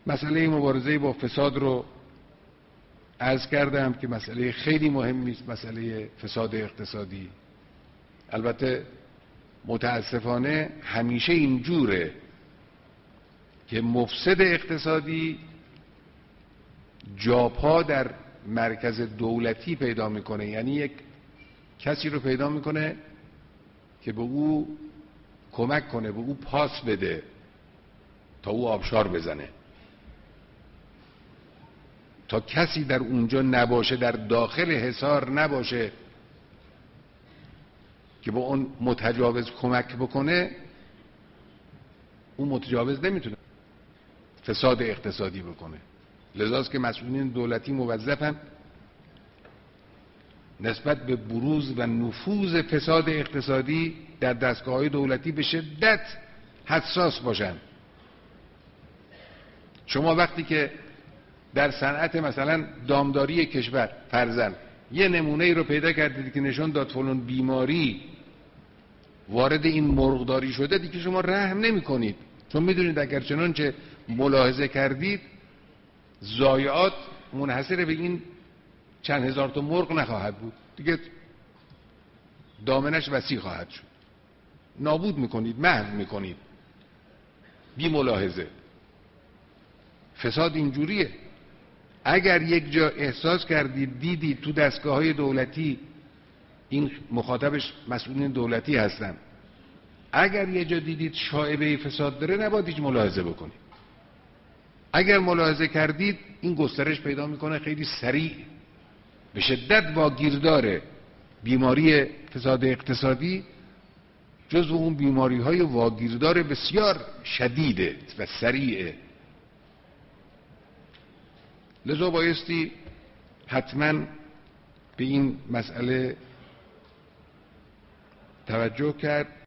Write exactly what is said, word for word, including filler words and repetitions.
مسئله مبارزه با فساد رو عرض کردم که مسئله خیلی مهمی است، مسئله فساد اقتصادی. البته متاسفانه همیشه اینجوره که مفسد اقتصادی جاپا در مرکز دولتی پیدا میکنه، یعنی یک کسی رو پیدا میکنه که به او کمک کنه، به او پاس بده تا او آبشار بزنه. تا کسی در اونجا نباشه، در داخل حصار نباشه که با اون متجاوز کمک بکنه، اون متجاوز نمیتونه فساد اقتصادی بکنه. لذاست که مسئولین دولتی موظفن نسبت به بروز و نفوذ فساد اقتصادی در دستگاه‌های دولتی به شدت حساس باشن. شما وقتی که در صنعت مثلا دامداری کشور فرضاً یه نمونه ای رو پیدا کردید که نشون داد فلان بیماری وارد این مرغداری شده، دیگه شما رحم نمی کنید، چون میدونید اگر چنانچه ملاحظه کردید ضایعات منحصر به این چند هزار تا مرغ نخواهد بود، دیگه دامنش وسیع خواهد شد. نابود میکنید، محو میکنید بی ملاحظه. فساد اینجوریه. اگر یک جا احساس کردید، دیدید تو دستگاه‌های دولتی، این مخاطبش مسئولین دولتی هستن، اگر یه جا دیدید شایبه فساد داره نباید هیچ ملاحظه بکنید. اگر ملاحظه کردید این گسترش پیدا میکنه خیلی سریع، به شدت واگیرداره. بیماری فساد اقتصادی جزو اون بیماری های واگیردار بسیار شدیده و سریعه. لذا بایستی حتما به این مسئله توجه کرد.